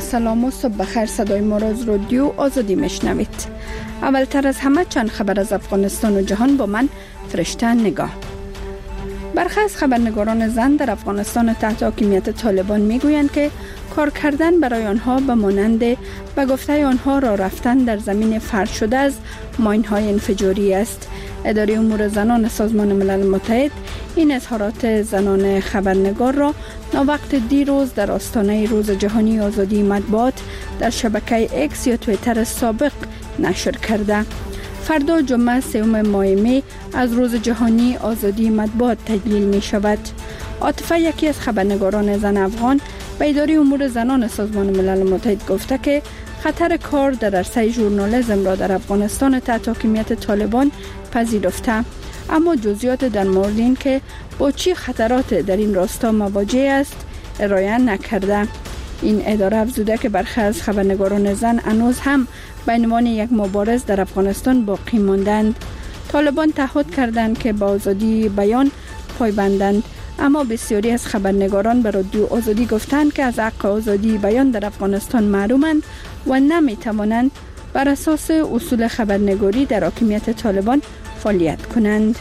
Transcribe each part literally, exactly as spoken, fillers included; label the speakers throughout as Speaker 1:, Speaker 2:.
Speaker 1: سلام و صبح بخیر. صدای ما را از رادیو آزادی میشنوید. اولتر از همه چند خبر از افغانستان و جهان با من فرشته نگاه. برخی از خبرنگاران زن در افغانستان تحت حاکمیت طالبان میگویند که کار کردن برای آنها به مانند به گفته آنها راه رفتن در زمین فرش شده از ماین‌های انفجاری است. اداره امور زنان سازمان ملل متحد این اظهارات زنان خبرنگار را ناوقت دیروز در آستانه روز جهانی آزادی مطبوعات در شبکه اکس یا توییتر سابق نشر کرده. فردا جمعه سوم ماه می از روز جهانی آزادی مطبوعات تجلیل می شود. عاطفه، یکی از خبرنگاران زن افغان، به اداره امور زنان سازمان ملل متحد گفته که خطر کار در عرصه ژورنالیسم را در افغانستان تحت حاکمیت طالبان پذیرفته، اما جزئیات در مورد این که با چه خطرات در این راستا مواجه است ارائه نکرده. این اداره افزوده که برخی از خبرنگاران زن هنوز هم به عنوان یک مبارز در افغانستان باقی ماندند. طالبان تعهد کردند که به آزادی بیان پایبندند، اما بسیاری از خبرنگاران به رادیو آزادی گفتند که از حق آزادی بیان در افغانستان محرومند و نمی توانند بر اساس اصول خبرنگاری در حاکمیت طالبان فعالیت کنند.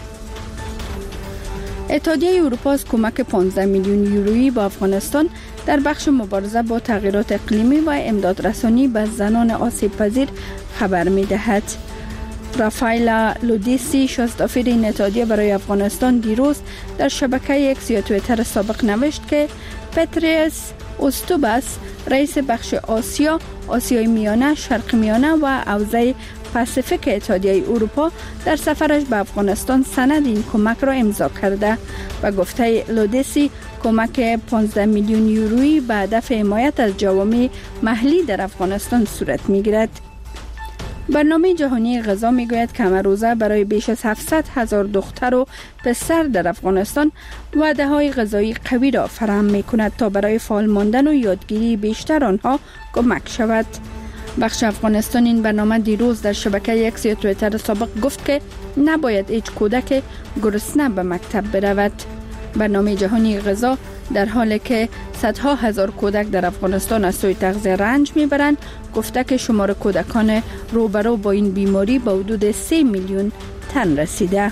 Speaker 1: اتحادیه اروپا از کمک پانزده میلیون یورویی با افغانستان در بخش مبارزه با تغییرات اقلیمی و امدادرسانی به زنان آسیب پذیر خبر می دهد. رافایلا لودیسی، شاستافیر این اتحادیه برای افغانستان، دیروز در شبکه اکس یا توییتر سابق نوشت که پتریس اوستوباس، رئیس بخش آسیا، آسیای میانه، شرق میانه و حوزه پاسیفیک اتحادیه اروپا در سفرش به افغانستان سند این کمک را امضا کرده و گفته لودیسی کمک پانزده میلیون یورویی به هدف حمایت از جوامع محلی در افغانستان صورت میگیرد. برنامه جهانی غذا میگوید که همه روزه برای بیش از هفتصد هزار دختر و پسر در افغانستان وعده های غذایی قوی را فراهم می کند تا برای فعال ماندن و یادگیری بیشتر آنها کمک شود. بخش افغانستان این برنامه دیروز در شبکه اکس یا توییتر سابق گفت که نباید هیچ کودک گرسنه به مکتب برود. برنامه جهانی غذا در حالی که صدها هزار کودک در افغانستان از سوی تغذیه رنج میبرند، گفته که شمار کودکان روبرو با این بیماری به حدود سه میلیون تن رسیده.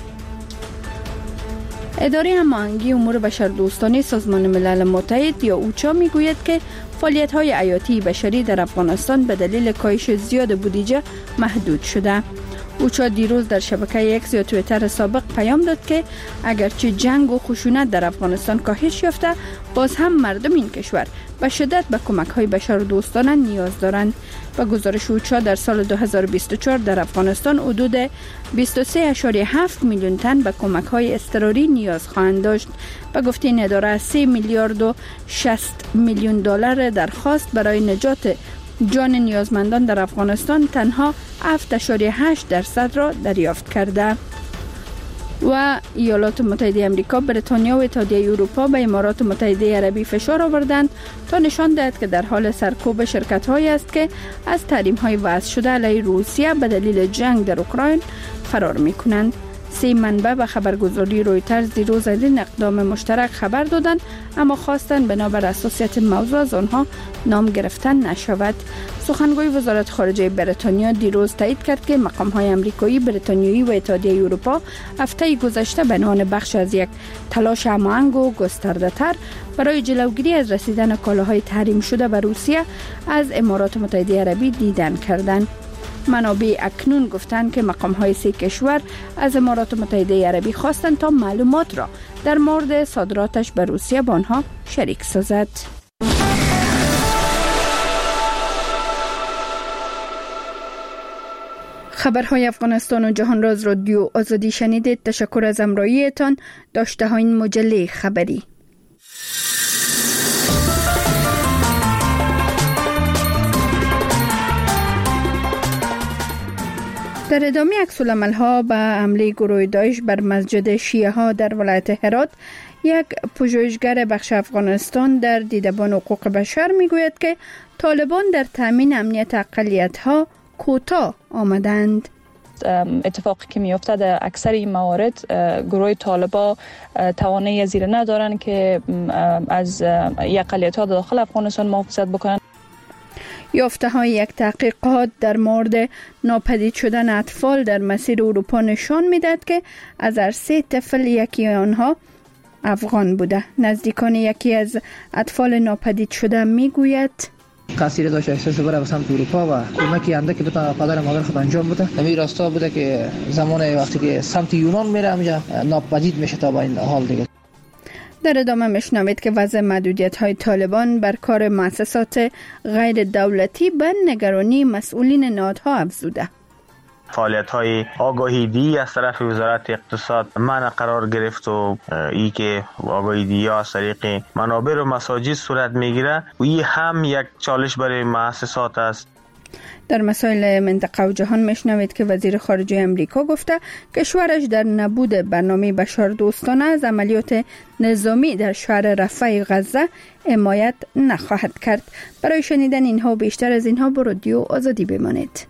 Speaker 1: اداره هماهنگی امور بشردوستانه سازمان ملل متحد یا اوچا میگوید که فعالیت‌های حیاتی بشری در افغانستان به دلیل کاهش زیاد بودجه محدود شده. اوچا دیروز در شبکه اکس یا توییتر سابق پیام داد که اگرچه جنگ و خشونت در افغانستان کاهش یافته، باز هم مردم این کشور به شدت به کمک‌های بشردوستانه نیاز دارند. به گزارش اوچا در سال دو هزار و بیست و چهار در افغانستان حدود بیست و سه ممیز هفت میلیون تن به کمک‌های اضطراری نیاز خواهند داشت. به گفته این اداره سه میلیارد و شصت میلیون دلار درخواست برای نجات جان نیازمندان در افغانستان تنها هفت ممیز هشت درصد را دریافت کرده. و ایالات متحده آمریکا، بریتانیا و اتحادیه اروپا به امارات متحده عربی فشار آوردند تا نشان دهد که در حال سرکوب شرکت‌هایی است که از تحریم‌های وضع شده علیه روسیه به دلیل جنگ در اوکراین فرار می‌کنند. سه منبع به خبرگزاری رویترز دیروز از این اقدام مشترک خبر دادند، اما خواستند بنابر حساسیت موضوع از آنها نام گرفتن نشود. سخنگوی وزارت خارجه بریتانیا دیروز تایید کرد که مقام‌های آمریکایی، بریتانیایی و اتحادیه اروپا هفته گذشته به عنوان بخش از یک تلاش هماهنگ و گسترده‌تر برای جلوگیری از رسیدن کالاهای تحریم شده به روسیه از امارات متحده عربی دیدن کردند. منابع اکنون گفتند که مقام‌های سه کشور از امارات متحده عربی خواستند تا معلومات را در مورد صادراتش به روسیه با آنها شریک سازد. خبرهای افغانستان و جهان را از رادیو آزادی شنیدید. تشکر از همراهیتان. داشته ها این مجله خبری. در ادامه عکس‌العمل‌ها به حمله گروه داعش بر مسجد شیعه ها در ولایت هرات، یک پژوهشگر بخش افغانستان در دیدبان حقوق بشر میگوید که طالبان در تامین امنیت اقلیت‌ها کوتاه آمدند.
Speaker 2: اتفاقی که میفته در اکثر این موارد گروه طالبا توانایی زیر ندارن که از اقلیت‌ها داخل افغانستان محافظت بکنن.
Speaker 1: یافته های یک تحقیقات در مورد ناپدید شدن اطفال در مسیر اروپا نشان میدهد که از هر سه طفل یکی آنها افغان بوده. نزدیکان یکی از اطفال ناپدید شده میگوید
Speaker 3: تاثیر داشت احساس بره به سمت اروپا و کمکی انده که بتونه پدر مادر خود انجام بده. همین راستا بوده که زمان وقتی که سمت یونان میره همینجا ناپدید میشه تا با این حال دیگه.
Speaker 1: در ادامه میشنوید که وضع محدودیت های طالبان بر کار مؤسسات غیر دولتی به نگرانی مسئولین نهادها افزوده.
Speaker 4: فعالیت‌های آگاهیدهی از طرف وزارت اقتصاد منع قرار گرفت و ای که آگاهیدهی از طریق منابر و مساجد صورت میگیره و این هم یک چالش برای مؤسسات است.
Speaker 1: در مسائل منطقه و جهان میشنوید که وزیر خارجه امریکا گفته کشورش در نبود برنامه بشردوستانه از عملیات نظامی در شهر رفح غزه حمایت نخواهد کرد. برای شنیدن اینها و بیشتر از اینها با رادیو آزادی بمانید.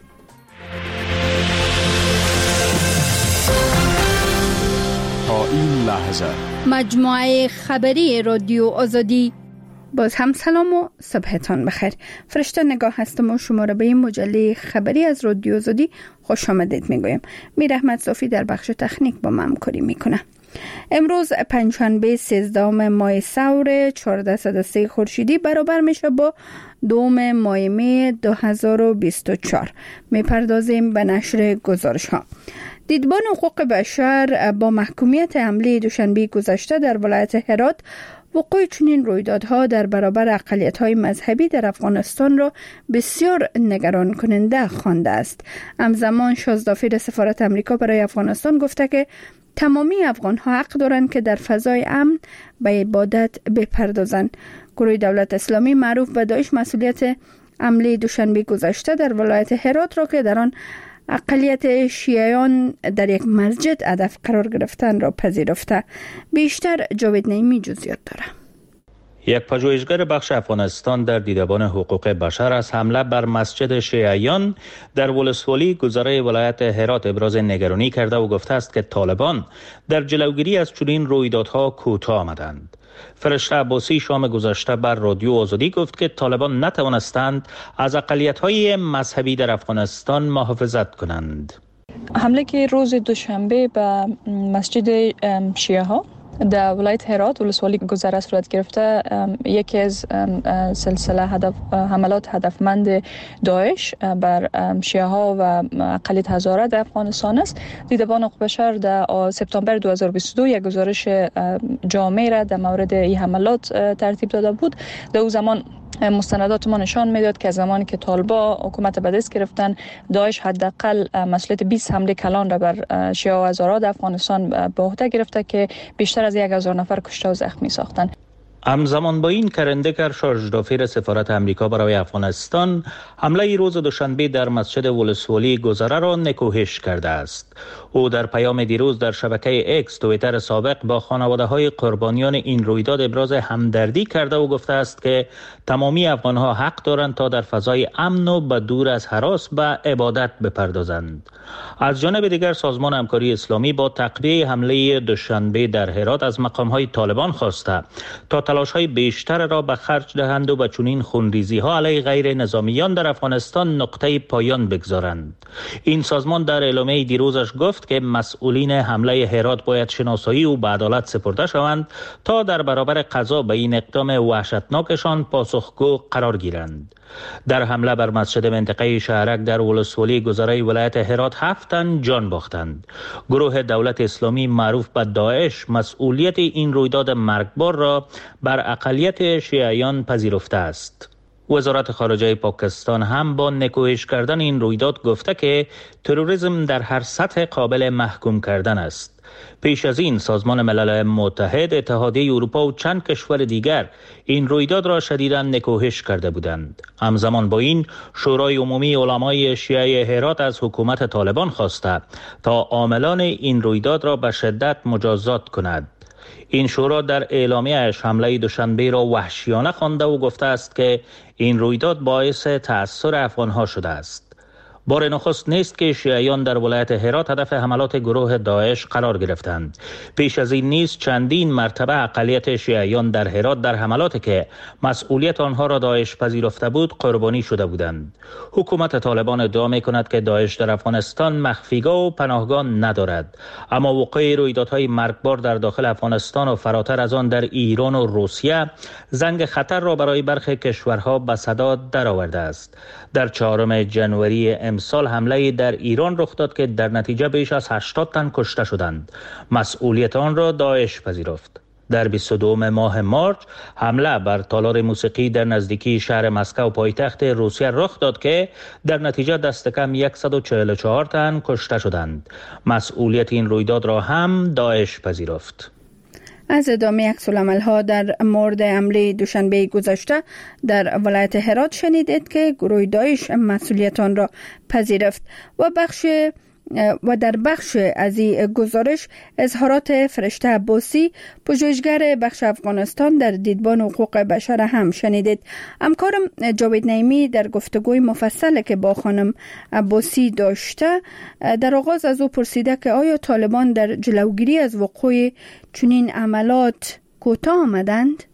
Speaker 5: تا این لحظه
Speaker 1: مجموعه خبری رادیو آزادی. باز هم سلام و صبحتان بخیر. فرشته نگاه هستم و شما را به این مجله خبری از رادیو آزادی خوش آمدید میگویم. میر احمد صافی در بخش تکنیک با من همکاری میکنه. امروز پنجشنبه سیزدهم ماه ثور چهارصد و سه خورشیدی برابر میشه با دوم ماه می دو هزار و بیست و چهار. میپردازیم به نشر گزارش ها. دیدبان حقوق بشر با محکومیت حمله دوشنبه گذشته در ولایت هرات وقوع چنین رویدادها در برابر اقلیت‌های مذهبی در افغانستان را بسیار نگران کننده خوانده است. همزمان شازدافیر سفارت امریکا برای افغانستان گفته که تمامی افغان‌ها حق دارند که در فضای امن به عبادت بپردازند. گروه دولت اسلامی معروف به داعش مسئولیت حمله دوشنبه گذشته در ولایت هرات را که در آن اقلیت شیعیان در یک مسجد هدف قرار گرفتن را پذیرفته. بیشتر جاوید نعیمی جزئیات داره.
Speaker 6: یک پژوهشگر بخش افغانستان در دیدبان حقوق بشر از حمله بر مسجد شیعیان در ولسوالی گذره ولایت هرات ابراز نگرانی کرده و گفته است که طالبان در جلوگیری از چنین رویدادها کوتاه آمدند. فرشته عباسی شام گذشته بر رادیو آزادی گفت که طالبان نتوانستند از اقلیت‌های مذهبی در افغانستان محافظت کنند.
Speaker 2: حمله که روز دوشنبه به مسجد شیعه ها در ولایت هرات ولسوالی گذره صورت گرفته یکی از سلسله هدف حملات هدفمند داعش بر شیعه ها و اقلیت هزاره در افغانستان است. دیدبان حقوق بشر در سپتامبر دو هزار و بیست و دو یک گزارش جامع را در مورد این حملات ترتیب داده بود. در اون زمان مستندات ما نشان میداد که زمانی که طالبا حکومت به دست گرفتن داعش حداقل مسئولیت بیست حمله کلان را بر شیعه و هزاره در افغانستان به عهده گرفته که بیشتر از یک هزار نفر کشته و زخمی ساختن.
Speaker 6: همزمان با این کرندکر شارژدافیر سفارت امریکا برای افغانستان حمله روز دوشنبه در مسجد ولسوالی گذره را نکوهش کرده است. او در پیام دیروز در شبکه اکس توییتر سابق با خانواده های قربانیان این رویداد ابراز همدردی کرده و گفته است که تمامی افغانها حق دارند تا در فضای امن و به دور از هراس به عبادت بپردازند. از جانب دیگر سازمان همکاری اسلامی با تعقیب حمله دوشنبه در هرات از مقام‌های طالبان خواسته تا تلاش‌های بیشتر را به خرج دهند و به چنین خونریزی‌ها علیه غیر نظامیان در افغانستان نقطه پایان بگذارند. این سازمان در اعلامیه دیروزش گفت که مسئولین حمله هرات باید شناسایی و به عدالت سپرده شوند تا در برابر قضا به این اقدام وحشتناکشان پاسخگو قرار گیرند. در حمله بر مسجد منطقه شهرک در ولسوالی گذره ولایت هرات هفت تن جان باختند. گروه دولت اسلامی معروف به داعش مسئولیت این رویداد مرگبار را بر اقلیت شیعیان پذیرفته است. وزارت خارجه پاکستان هم با نکوهش کردن این رویداد گفته که تروریسم در هر سطح قابل محکوم کردن است. پیش از این سازمان ملل متحد، اتحادیه اروپا و چند کشور دیگر این رویداد را شدیداً نکوهش کرده بودند. همزمان با این شورای عمومی علمای شیعه هرات از حکومت طالبان خواسته تا عاملان این رویداد را به شدت مجازات کند. این شورا در اعلامیه‌اش حمله دوشنبه را وحشیانه خوانده و گفته است که این رویداد باعث تأثیر افغان‌ها شده است. بار نخست نیست که شیعیان در ولایت هرات هدف حملات گروه داعش قرار گرفتند. پیش از این نیز چندین مرتبه اقلیت شیعیان در هرات در حملاتی که مسئولیت آنها را داعش پذیرفته بود قربانی شده بودند. حکومت طالبان ادعا می‌کند که داعش در افغانستان مخفیگاه و پناهگاه ندارد، اما وقوع رویدادهای مرگبار در داخل افغانستان و فراتر از آن در ایران و روسیه زنگ خطر را برای برخی کشورها به صدا درآورده است. در چهارم ژانویه امسال حمله در ایران رخ داد که در نتیجه بیش از هشتاد تن کشته شدند. مسئولیت آن را داعش پذیرفت. در بیست و دوم ماه مارچ حمله بر تالار موسیقی در نزدیکی شهر مسکو پایتخت روسیه رخ داد که در نتیجه دست کم صد و چهل و چهار تن کشته شدند. مسئولیت این رویداد را هم داعش پذیرفت.
Speaker 1: از ادامه عکس‌العمل‌ها در مورد حمله دوشنبه گذشته در ولایت هرات شنیدید که گروه داعش مسئولیت آن را پذیرفت و بخش و در بخش از این گزارش اظهارات فرشته عباسی پژوهشگر بخش افغانستان در دیدبان حقوق بشر هم شنیدید. همکارم جاوید نعیمی در گفتگوی مفصل که با خانم عباسی داشته در آغاز از او پرسیده که آیا طالبان در جلوگیری از وقوع چنین عملات کوتاه آمدند؟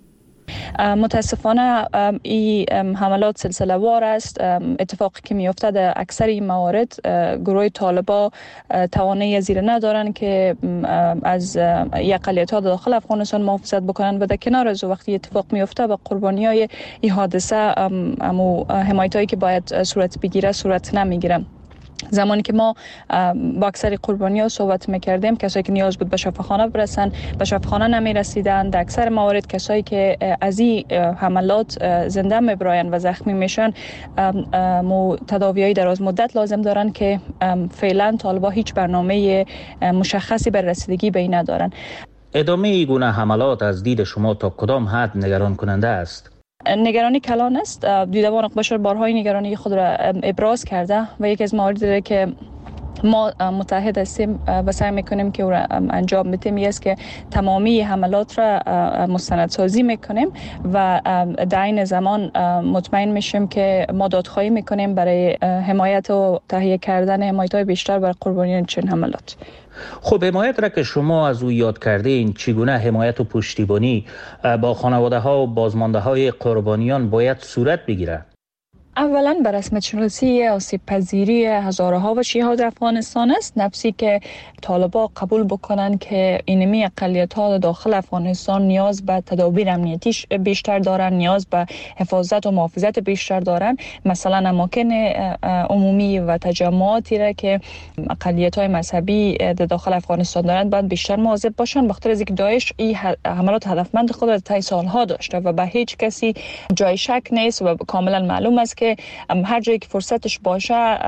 Speaker 2: متاسفانه این حملات سلسله وار است. اتفاقی که میفته در اکثر این موارد گروه طالبا توانایی زیر ندارن که از اقلیت‌ها داخل افغانستان محافظت بکنن و در کنار از وقتی اتفاق میفته به قربانیای این حادثه امو حمایتایی که باید صورت بگیره صورت نمیگیره. زمانی که ما با اکثر قربانی ها صحبت میکردیم، کسایی که نیاز بود به شفاخانه برسن به شفاخانه نمیرسیدن. در اکثر موارد کسایی که از این حملات زنده میبراین و زخمی میشن تداوی‌های دراز مدت لازم دارن که فعلا طالبا هیچ برنامه مشخصی بر رسیدگی به این ندارن.
Speaker 6: ادامه این گونه حملات از دید شما تا کدام حد نگران کننده است؟
Speaker 2: نگرانی کلان است. دیدبان حقوق بشر بارهای نگرانی خود را ابراز کرده و یکی از مواردی که ما متحد هستیم و سعی میکنیم که او را انجام بدیم است که تمامی حملات را مستندسازی میکنیم و در این زمان مطمئن میشیم که ما دادخواهی میکنیم برای حمایت و تهیه کردن حمایت‌های بیشتر برای قربانیان چنین حملات.
Speaker 6: خب حمایت را که شما از او یاد کرده این چگونه حمایت و پشتیبانی با خانواده ها و بازمانده های قربانیان باید صورت بگیره؟
Speaker 2: اولا بر رسمیت شناسی آسیب پذیری هزارها و شیعه در افغانستان است، نفسی که طالبا قبول بکنن که اینمی اقلیت ها داخل افغانستان نیاز به تدابیر امنیتی بیشتر دارن، نیاز به حفاظت و محافظت بیشتر دارن. مثلا اماکن عمومی و تجمعاتی را که اقلیت های مذهبی داخل افغانستان دارند باید بیشتر مواظب باشن، بخاطر از اینکه داعش این حملات هدفمند خود را طی سالها داشته و به هیچ کسی جای شک نیست و کاملا معلوم است که هر جایی که فرصتش باشه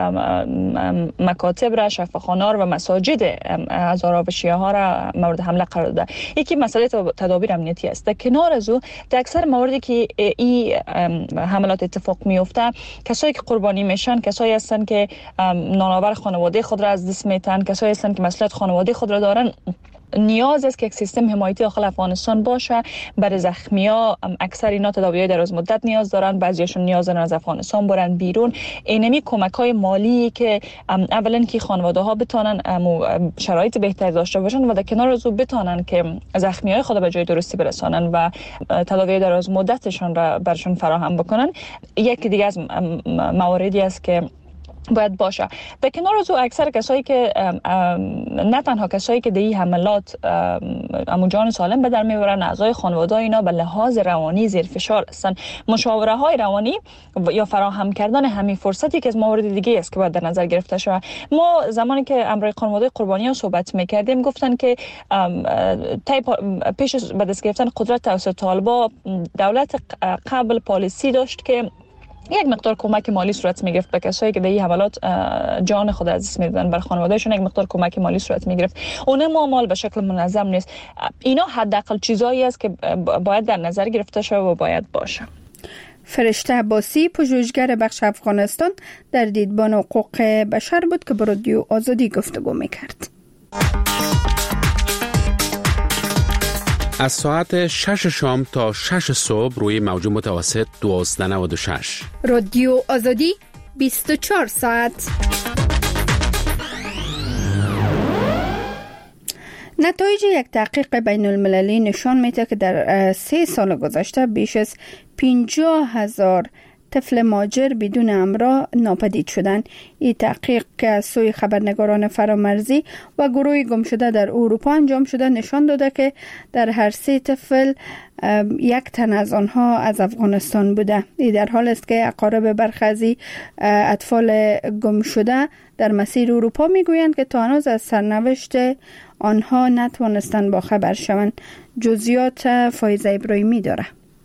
Speaker 2: مکاتب را، شفاخانه را و مساجد هزارها و شیعه ها را مورد حمله قرار داده. یکی مسئله تدابیر امنیتی است. در کنار از او در اکثر مواردی که این حملات اتفاق میفته کسایی که قربانی میشن کسایی هستن که نانآور خانواده خود را از دست میدن، کسایی هستن که مسئولیت خانواده خود را دارن. نیاز است که یک سیستم حمایتی داخل افغانستان باشه برای زخمی‌ها. اکثر اینا تداوی‌های دراز مدت نیاز دارن، بعضیشون نیاز دارن از افغانستان برن بیرون. اینمی کمک‌های مالی که اولا که خانواده‌ها بتونن شرایط بهتری داشته باشن و در کنار از او بتونن که زخمی‌های خود به جای درستی برسانن و تداوی دراز مدتشون را برشون فراهم بکنن. یکی دیگه از مواردی است که باید باشه. در کنار از او اکثر کسایی که نه تنها کسایی که در این حملات امو جان سالم به در میبرن، اعضای خانواده اینا به لحاظ روانی زیر فشار هستن. مشاوره های روانی یا فراهم کردن همین فرصتی که از موارد دیگه است که باید در نظر گرفته شود. ما زمانی که امروی خانواده قربانیان صحبت میکردیم گفتن که پیش به دست گرفتن قدرت توسط طالبا دولت قبل پالیسی داشت که یک مقدار کمک مالی صورت میگرفت به کسایی که در این حملات جان خود از دست میدادن، بر خانوادهشون یک مقدار کمک مالی صورت میگرفت. اون معامل به شکل منظم نیست. اینا حداقل چیزایی است که باید در نظر گرفته شود و باید باشه.
Speaker 1: فرشته عباسی پژوهشگر بخش افغانستان در دیدبان حقوق بشر بود که با رادیو آزادی گفتگو میکرد.
Speaker 7: از ساعت شش شام تا شش صبح روی موج متوسط دوازده نود و شش
Speaker 1: رادیو آزادی بیست و چهار ساعت. نتایج یک تحقیق بین المللی نشان میده که در سه سال گذشته بیش از پنجاه هزار طفل مهاجر بدون همراه ناپدید شدند. این تحقیق که از سوی خبرنگاران فرامرزی و گروه گمشده در اروپا انجام شده نشان داده که در هر سه طفل یک تن از آنها از افغانستان بوده. این در حال است که اقارب برخی اطفال گمشده در مسیر اروپا میگویند که تا هنوز از سرنوشت آنها نتوانستند باخبر شوند. جزئیات فایزه ابراهیمی داره.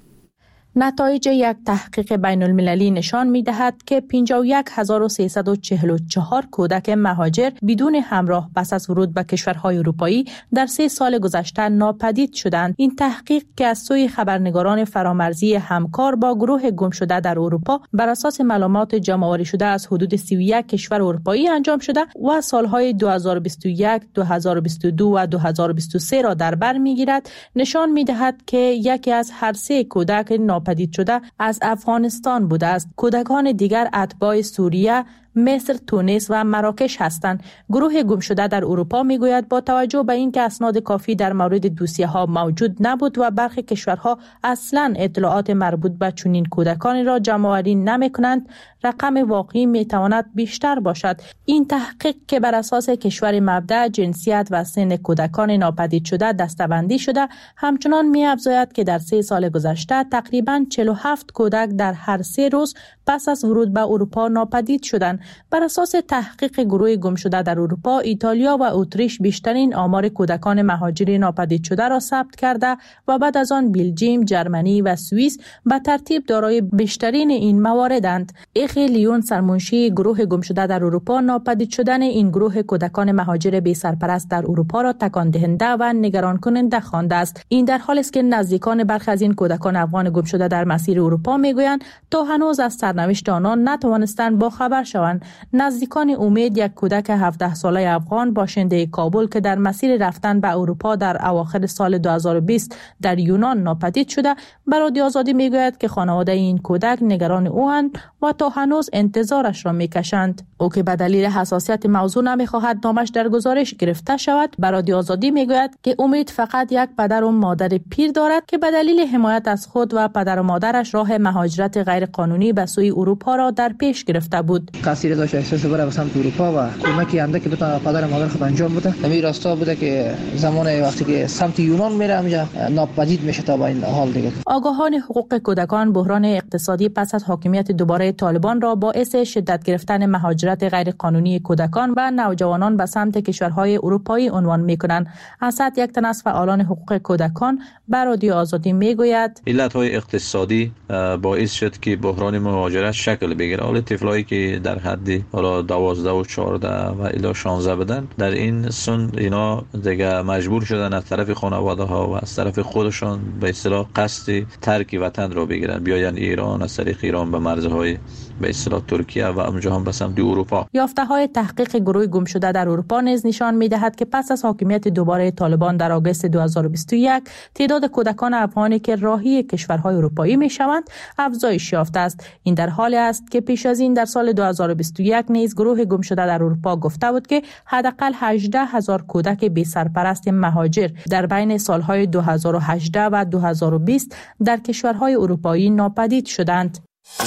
Speaker 8: نتایج یک تحقیق بین المللی نشان می دهد که پنجاه و یک هزار و سیصد و چهل و چهار کودک مهاجر بدون همراه پس از ورود به کشورهای اروپایی در سه سال گذشته ناپدید شدند. این تحقیق که از سوی خبرنگاران فرامرزی همکار با گروه گمشده در اروپا بر اساس معلومات جمع‌آوری شده از حدود سی و یک کشور اروپایی انجام شده و سالهای دو هزار و بیست و یک، دو هزار و بیست و دو و دو هزار و بیست و سه را در بر می‌گیرد، نشان می‌دهد که یکی از هر سه کودک ناپدید شده از افغانستان بوده است. کودکان دیگر اتباع سوریه، مصر، تونس و مراکش هستند. گروه گمشده در اروپا میگوید با توجه به اینکه اسناد کافی در مورد دوسیه ها موجود نبود و برخی کشورها اصلاً اطلاعات مربوط به چنین کودکانی را جمع‌آوری نمی‌کنند، رقم واقعی میتواند بیشتر باشد. این تحقیق که بر اساس کشور مبدأ، جنسیت و سن کودکان ناپدید شده دسته‌بندی شده، همچنان می‌افزاید که در سه سال گذشته تقریباً چهل و هفت کودک در هر سه روز پس از ورود به اروپا ناپدید شدند. بر اساس تحقیق گروه گمشده در اروپا، ایتالیا و اتریش بیشترین آمار کودکان مهاجر ناپدید شده را ثبت کرده و بعد از آن بلژیم، جرمنی و سوئیس به ترتیب دارای بیشترین این مواردند. اخی لیون، سرمنشی گروه گمشده در اروپا، ناپدید شدن این گروه کودکان مهاجر بی سرپرست در اروپا را تکان دهنده و نگران کننده خوانده است. این در حالی است که نزدیکان برخی از این کودکان افغان گمشده در مسیر اروپا میگویند تا هنوز از سرنوشت آنان نتوانستند با خبر شوند. نزدیکان امید، یک کودک هفده ساله افغان باشنده کابل که در مسیر رفتن به اروپا در اواخر سال دو هزار و بیست در یونان ناپدید شده، به رادیو آزادی میگوید که خانواده این کودک نگران اوند و تا هنوز انتظارش را میکشند. او که به دلیل حساسیت موضوع نمیخواهد نامش در گزارش گرفته شود، به رادیو آزادی میگوید که امید فقط یک پدر و مادر پیر دارد که به دلیل حمایت از خود و پدر و مادرش راه مهاجرت غیر قانونی به سوی اروپا را در پیش گرفته بود.
Speaker 3: کسی داشت احساس بره به سمت اروپا و کمکی انده که بتونه پدر مادر خود انجام بده. همین راستا بوده که زمان وقتی که سمت یونان میره اونجا ناپدید میشه تا با این حال دیگه.
Speaker 8: آگاهان حقوق کودکان بحران اقتصادی پس از حاکمیت دوباره طالبان را باعث شدت گرفتن مهاجرت غیر قانونی کودکان و نوجوانان به سمت کشورهای اروپایی عنوان میکنند. اسد، یک تن از فعالان حقوق کودکان، به رادیو آزادی میگوید
Speaker 9: علت‌های اقتصادی باعث شد که بحران مهاجرت شکل بگیره. حال طفلایی که در حد حالا دوازده و چهارده و الی شانزده بدن، در این سن اینا دیگه مجبور شدن از طرف خانواده ها و از طرف خودشان به اصطلاح قصد ترک وطن را بگیرن، بیاین ایران، از طریق ایران به مرزهای به اصطلاح ترکیه و اونجا هم به سمت اروپا.
Speaker 8: یافته‌های تحقیق گروه گمشده در اروپا نیز نشان می‌دهد که پس از حاکمیت دوباره طالبان در آگوست دو هزار و بیست و یک، تعداد کودکان افغانی که راهی کشورهای اروپایی می‌شوند افزایش یافته است. این در حالی است که پیش از این در سال دو هزار و بیست و یک نیز گروه گمشده در اروپا گفته بود که حداقل هجده هزار کودک بی سرپرست مهاجر در بین سالهای دو هزار و هجده و دو هزار و بیست در کشورهای اروپایی ناپدید شدند.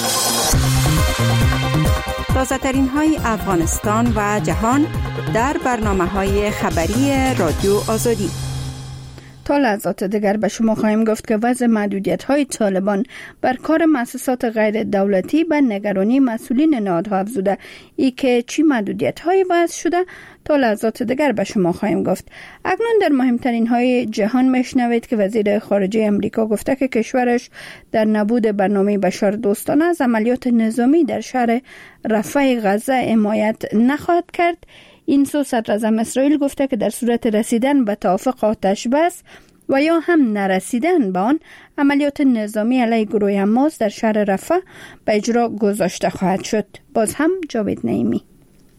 Speaker 1: تازه‌ترین های افغانستان و جهان در برنامه‌های خبری رادیو آزادی. تا لحظات دیگر به شما خواهیم گفت که وضع محدودیت‌های طالبان بر کار مؤسسات غیر دولتی به نگرانی مسئولین نهادها افزوده. ای که چی محدودیت‌هایی وضع شده تا لحظات دیگر به شما خواهیم گفت. اکنون در مهمترین های جهان میشنوید که وزیر خارجه امریکا گفته که کشورش در نبود برنامه بشردوستانه از عملیات نظامی در شهر رفح غزه حمایت نخواهد کرد. این سو صدر اعظم اسرائیل گفته که در صورت رسیدن به توافق آتش بس و یا هم نرسیدن به آن، عملیات نظامی علیه گروه حماس در شهر رفح به اجرا گذاشته خواهد شد. باز هم جاوید نعیمی.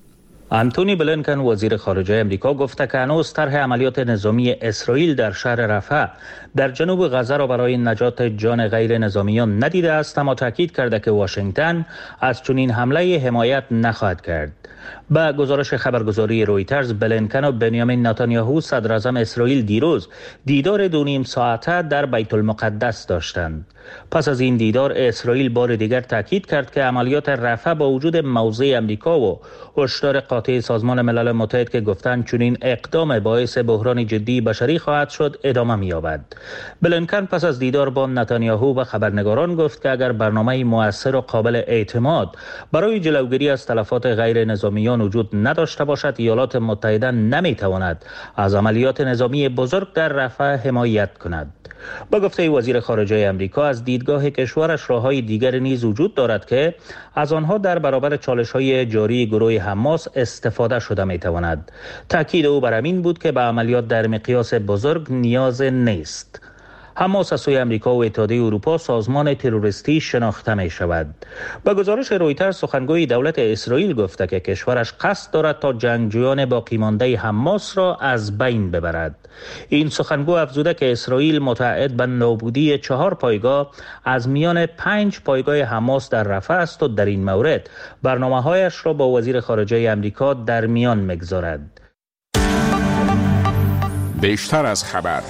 Speaker 6: انتونی بلینکن وزیر خارجه امریکا گفته که هنوز طرح عملیات نظامی اسرائیل در شهر رفح در جنوب غزه را برای نجات جان غیر نظامیان ندیده است، اما تاکید کرده که واشنگتن از چنین حمله حمایت نخواهد کرد. با گزارش خبرگزاری رویترز، بلینکن و بنیامین نتانیاهو صدر اعظم اسرائیل دیروز دیدار دو نیم ساعته در بیت المقدس داشتند. پس از این دیدار اسرائیل بار دیگر تاکید کرد که عملیات رفح با وجود موضع امریکا و هشدار قاطع سازمان ملل متحد که گفتند چنین اقدام باعث بحران جدی بشری خواهد شد ادامه می‌یابد. بلینکن پس از دیدار با نتانیاهو و خبرنگاران گفت که اگر برنامه مؤثر و قابل اعتماد برای جلوگیری از تلفات غیر نظامیان وجود نداشته باشد، ایالات متحده نمی‌تواند از عملیات نظامی بزرگ در رفح حمایت کند. با گفته وزیر خارجه امریکا، از دیدگاه کشورش راه‌های دیگر نیز وجود دارد که از آنها در برابر چالش‌های جاری گروه حماس استفاده شده می‌تواند. تاکید او بر این بود که به عملیات در مقیاس بزرگ نیاز نیست. حماس از سوی امریکا و اتحادیه اروپا سازمان تروریستی شناخته می شود. با گزارش رویترز، سخنگوی دولت اسرائیل گفته که کشورش قصد دارد تا جنگجویان باقی مانده حماس را از بین ببرد. این سخنگو افزوده که اسرائیل متعهد به نابودی چهار پایگاه از میان پنج پایگاه حماس در رفح است و در این مورد برنامه‌هایش را با وزیر خارجه امریکا در میان می‌گذارد.
Speaker 7: بیشتر از خبر.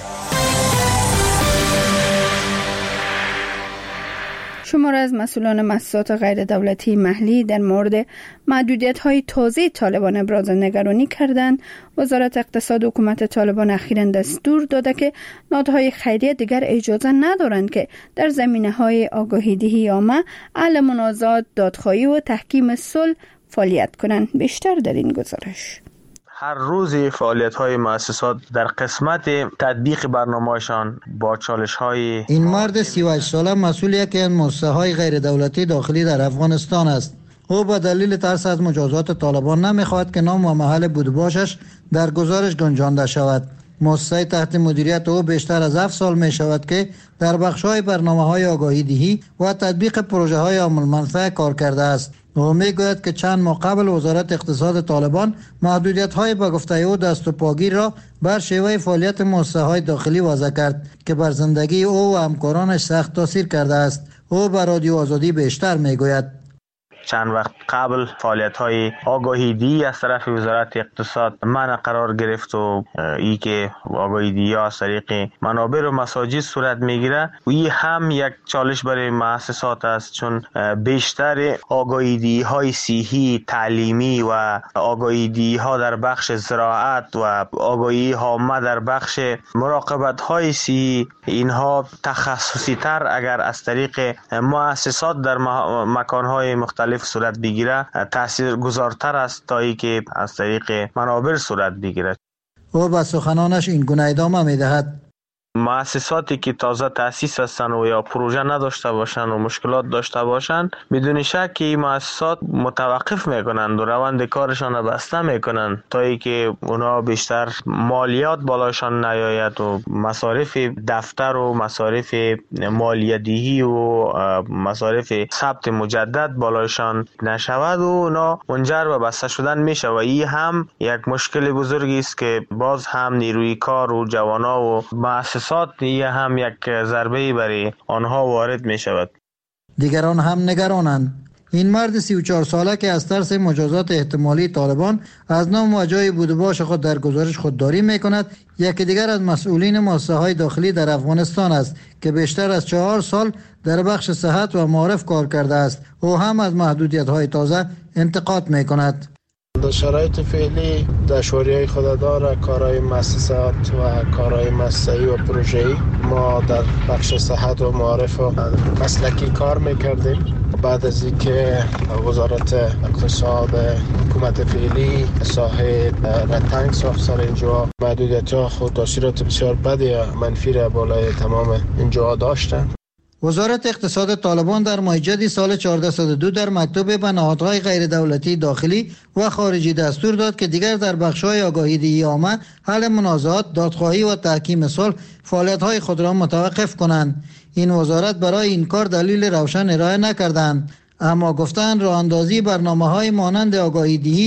Speaker 1: شمار از مسئولان مؤسسات غیر دولتی محلی در مورد محدودیت‌های تازه طالبان ابراز نگرانی کردند. وزارت اقتصاد حکومت طالبان اخیراً دستور داده که نهادهای خیریه دیگر اجازه ندارند که در زمینه‌های آگاهی‌دهی عامه، حل منازعات، دادخواهی و تحکیم صلح فعالیت کنند. بیشتر در این گزارش.
Speaker 4: هر روز فعالیت‌های مؤسسات در قسمت تطبیق برنامه‌شان با چالش‌های
Speaker 10: این مرد سی و هشت ساله مسئول یکی از مؤسسه‌های غیر دولتی داخلی در افغانستان است. او به دلیل ترس از مجازات طالبان نمی‌خواهد که نام و محل بودباشش در گزارش گنجانده شود. مؤسسه تحت مدیریت او بیشتر از هفت سال می شود که در بخش‌های برنامه‌های آگاهی دهی و تطبیق پروژه‌های عامل منفعه کار کرده است. او می گوید که چند ماه قبل وزارت اقتصاد طالبان محدودیت‌های به گفته او دست و پاگیر را بر شیوه فعالیت مؤسسه‌های داخلی وضع کرد که بر زندگی او و همکارانش سخت تاثیر کرده است. او به رادیو آزادی بیشتر می گوید.
Speaker 4: چند وقت قبل فعالیت‌های آگاهی‌دهی از طرف وزارت اقتصاد منع قرار گرفت و ای که آگاهی‌دهی از طریق منابر و مساجد صورت می‌گیره و این هم یک چالش برای مؤسسات است، چون بیشتر آگاهی‌دهی‌های صحی، تعلیمی و آگاهی‌دهی‌ها در بخش زراعت و آگاهی عامه در بخش مراقبت‌های صحی، اینها تخصصی‌تر اگر از طریق مؤسسات در مکان‌های مختلف صورت بگیره تأثیر گذارتر است تا ای که از طریق منابر صورت بگیره.
Speaker 10: او با سخنانش این گونه ادامه می‌دهد:
Speaker 4: مؤسساتی که تازه تأسیس هستند و یا پروژه نداشته باشند و مشکلات داشته باشند، بدون شک این مؤسسات متوقف میکنند و روند کارشان را بسته میکنند تا اینکه اونا بیشتر مالیات بالاشان نیاید و مصارف دفتر و مصارف مالیات‌دهی و مصارف ثبت مجدد بالاشان نشود و اونا منجر به بسته شدن میشه و این هم یک مشکل بزرگی است که باز هم نیروی کار و جوانا و مؤسسات یه هم یک ضربه برای آنها وارد می شود.
Speaker 10: دیگران هم نگرانند. این مرد سی و چهار ساله که از ترس مجازات احتمالی طالبان از نام و جای بودباش خود در گزارش خودداری می کند، یکی دیگر از مسئولین مؤسسه‌های داخلی در افغانستان است که بیشتر از چهار سال در بخش صحت و معارف کار کرده است. او هم از محدودیت‌های تازه انتقاد می کند.
Speaker 11: در شرایط فعلی دشواری‌های خود داره، کارهای مؤسسات و کارهای مؤسسه‌ای و پروژه‌ای. ما در بخش صحت و معارف و مسلکی کار میکردیم. بعد از اینکه وزارت اقتصاد حکومت فعلی ساحه رتنگ ساخت سر اینجا، محدودیت‌ها خود تاثیرات بسیار بدی منفی را بالای تمام اینجا داشتند.
Speaker 10: وزارت اقتصاد طالبان در ماه جدی سال چهارده صد و دو در مکتوب به نهادهای غیر دولتی داخلی و خارجی دستور داد که دیگر در بخش‌های آگاهی‌دهی عامه، حل منازعات، دادخواهی و تحکیم صلح فعالیت‌های خود را متوقف کنند. این وزارت برای این کار دلیل روشن ارائه نکردند، اما گفتند راه اندازی برنامه‌های مانند آگاهی‌دهی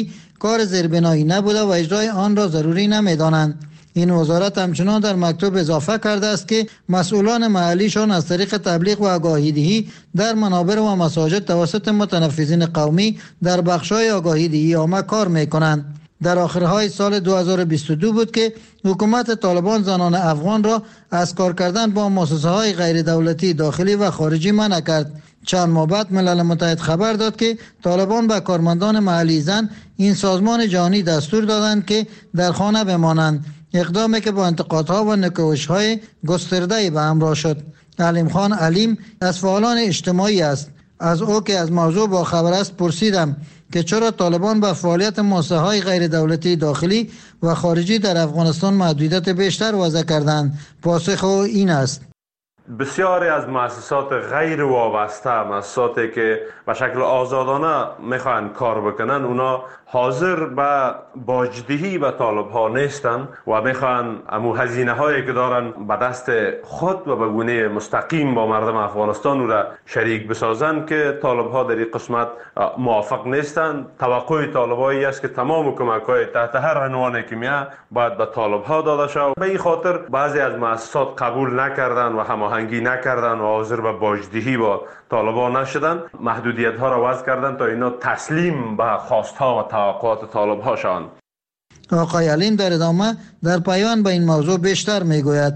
Speaker 10: کار زیربنایی نبوده و اجرای آن را ضروری نمی‌دانند. این وزارت همچنان در مکتوب اضافه کرده است که مسئولان محلیشان از طریق تبلیغ و آگاهی‌دهی در منابر و مساجد توسط متنفذین قومی در بخش‌های آگاهی‌دهی عامه کار می‌کنند. در آخرهای سال دو هزار و بیست و دو بود که حکومت طالبان زنان افغان را از کار کردن با مؤسسه‌های غیر دولتی داخلی و خارجی منع کرد. چند ماه بعد ملل متحد خبر داد که طالبان به کارمندان محلی زن این سازمان جهانی دستور دادند که در خانه بمانند، اقدامی که با انتقادها و نکوش‌های گسترده‌ای به همراه شد. علیم خان علیم از فعالان اجتماعی است. از او که از موضوع با خبر است پرسیدم که چرا طالبان به فعالیت مؤسسه‌های غیر دولتی داخلی و خارجی در افغانستان محدودیت بیشتر وضع کردند. پاسخ او این است:
Speaker 12: بسیاری از مؤسسات غیر وابسته، مؤسساتی که به شکل آزادانه میخوان کار بکنن، اونا حاضر به باجدهی به طالب ها نیستن و میخوان امو هزینه هایی که دارن به دست خود و به گونه مستقیم با مردم افغانستان او را شریک بسازن که طالب ها در این قسمت موافق نیستن. توقع طالب هایی است که تمام کمک های تحت هر عنوانی که میاد باید به طالب ها داده شود. به این خاطر بعضی از مؤسسات قبول نکردن و هماهنگی نکردن و حاضر به باجدهی با طالبان نشدن، محدودیت ها را وضع کردن تا اینا تسلیم به خواست ها و توقعات طالب ها شوند.
Speaker 10: آقای علیم در ادامه در پیوند به این موضوع بیشتر میگوید: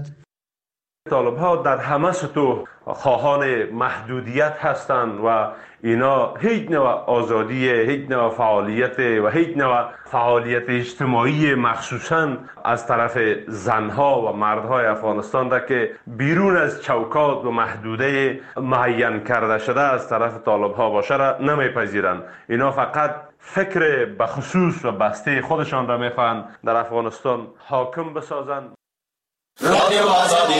Speaker 12: طالب ها در همه سطوح خواهان محدودیت هستند و اینا هیچ نوع آزادی، هیچ نوع فعالیت و هیچ نوع فعالیت اجتماعی مخصوصا از طرف زنها و مردهای افغانستان را که بیرون از چوکات و محدوده معین کرده شده از طرف طالب ها باشه را نمیپذیرند. اینا فقط فکر بخصوص و بسته خودشان را میخوان در افغانستان حاکم بسازند.
Speaker 1: رادیو آزادی.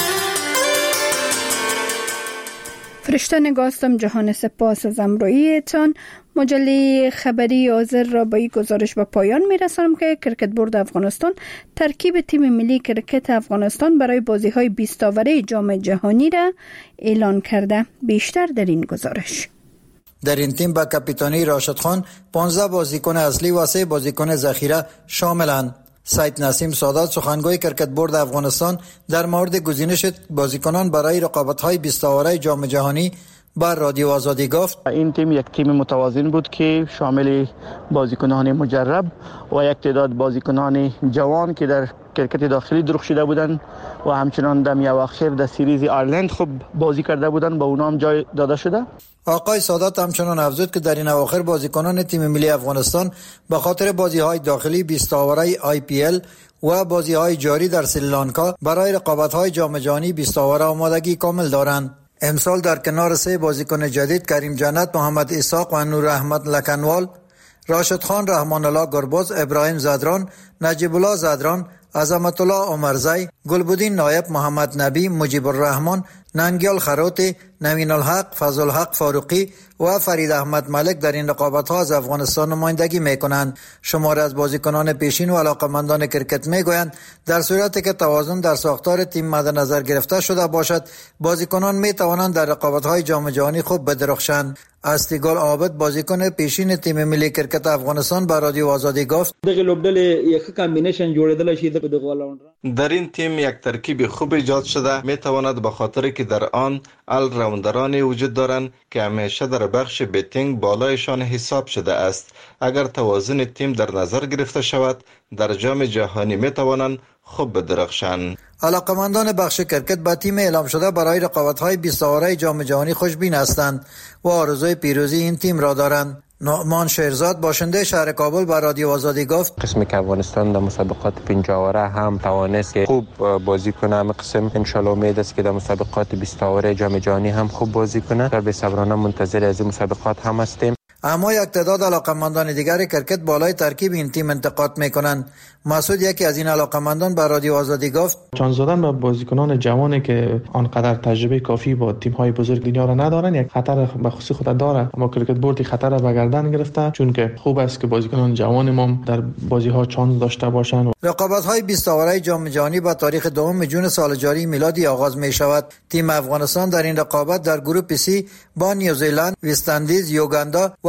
Speaker 1: فرشته نگاستم جهان، سپاس از امرویتان. مجله خبری حاضر را با این گزارش به پایان میرسانم که کرکت بورد افغانستان ترکیب تیم ملی کرکت افغانستان برای بازی‌های بیست آوره جام جهانی را اعلان کرده. بیشتر در این گزارش.
Speaker 10: در این تیم با کاپیتانی راشد خان پانزده بازیکن اصلی و سه بازیکن ذخیره شاملند. سید نسیم سادات سخنگوی کرکت بورد افغانستان در مورد گزینش بازیکنان برای رقابت‌های بیست آوره جام جهانی بر رادیو آزادی گفت:
Speaker 13: این تیم یک تیم متوازن بود که شامل بازیکنان مجرب و یک تعداد بازیکنان جوان که در کرکت داخلی درخشیده بودند و همچنان در اواخر در سریز آیرلند خوب بازی کرده بودند، با اونا هم جای داده شده.
Speaker 10: آقای سادات همچنان افزود که در این اواخر بازیکنان تیم ملی افغانستان به خاطر بازی‌های داخلی بیست آوره آی پی ال و بازی‌های جاری در سریلانکا برای رقابت‌های جام جهانی بیست آوره آمادگی کامل دارند. امسال در کنار سه بازیکن جدید کریم جنت، محمد اسحاق و نور احمد لکنوال، راشد خان، رحمان الله گرباز، ابراهیم زدران، نجیب الله زدران، عظمت الله عمرزی، گلبدین نایب، محمد نبی، مجیب الرحمن، ننگیال خروتی، نوین الحق، فضل الحق فاروقی و فرید احمد ملک در این رقابت‌ها از افغانستان نمایندگی می‌کنند. شمار از بازیکنان پیشین و علاقه‌مندان کرکت می‌گویند در صورتی که توازن در ساختار تیم مد نظر گرفته شده باشد، بازیکنان می‌توانند در رقابت‌های جام جهانی خوب بدرخشند. استیگل عابد، بازیکن پیشین تیم ملی کرکت افغانستان، به رادیو آزادی گفت:
Speaker 14: دغه لوبډلې یک کمبینیشن جوړیدل شي د دغه
Speaker 15: در این تیم یک ترکیب خوب ایجاد شده، می‌تواند به خاطر که در آن ال راوندرانی وجود دارند که همیشه در بخش بیتینگ بالایشان حساب شده است. اگر توازن تیم در نظر گرفته شود، در جام جهانی می‌توانند خوب بدرخشند.
Speaker 10: علاقه‌مندان بخش کرکت با تیم اعلام شده برای رقابت‌های بیست آوره جام جهانی خوشبین هستند و آرزوی پیروزی این تیم را دارند. نعمان شیرزاد، باشنده شهر کابل، با رادیو آزادی گفت:
Speaker 16: قسمی که افغانستان در مسابقات پنجاه آوره هم توانست که خوب بازی کنه، هم قسم ان شاء الله امید است که در مسابقات بیست آوره جام جهانی هم خوب بازی کنه. در بی‌صبرانه منتظر از این مسابقات هم هستیم.
Speaker 10: اما یک تعداد علاقه‌مندان دیگر کرکت بالای ترکیب این تیم انتقاد می‌کنند. مسعود، یکی از این علاقه‌مندان، به رادیو آزادی گفت:
Speaker 17: چانس دادن به بازیکنان جوانی که آنقدر تجربه کافی با تیم‌های بزرگ دنیا را ندارن یک خطر به خصوص خود داره، اما کرکت بورد خطر را به گردن گرفته، چون که خوب است که بازیکنان جوان ما در بازی‌ها چانس داشته باشند.
Speaker 10: رقابت‌های بیست آوره جام جهانی با تاریخ دوم جون سال جاری میلادی آغاز می‌شود. تیم افغانستان در این رقابت در گروه سی با نیوزیلند، وست اندیز، یوگاندا و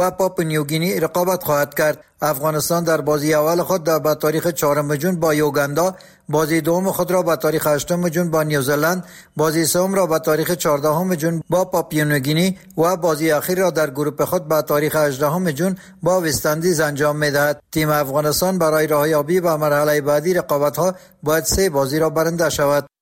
Speaker 10: و پاپو نیوگینی رقابت خواهد کرد. افغانستان در بازی اول خود در به تاریخ چهارم جون با یوگاندا، بازی دوم خود را به تاریخ هشتم جون با نیوزلند، بازی سوم را به تاریخ چهاردهم جون با پاپو نیوگینی و بازی اخیر را در گروه خود به تاریخ هجدهم جون با وست اندیز انجام می‌دهد. تیم افغانستان برای راهیابی به مرحله بعدی رقابت‌ها باید سه بازی را برنده شود.